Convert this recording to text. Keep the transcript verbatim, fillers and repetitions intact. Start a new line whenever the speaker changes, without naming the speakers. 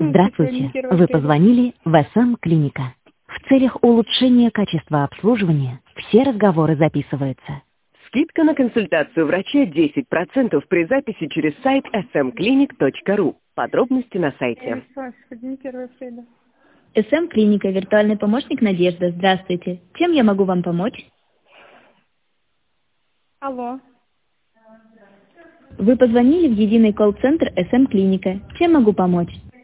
Здравствуйте. Вы позвонили в эс эм Клиника. В целях улучшения качества обслуживания все разговоры записываются.
Скидка на консультацию врача десять процентов при записи через сайт эс эм клиник точка ру. Подробности на сайте.
эс эм Клиника, виртуальный помощник Надежда. Здравствуйте. Чем я могу вам помочь?
Алло.
Вы позвонили в единый колл-центр эс эм Клиника. Чем могу помочь?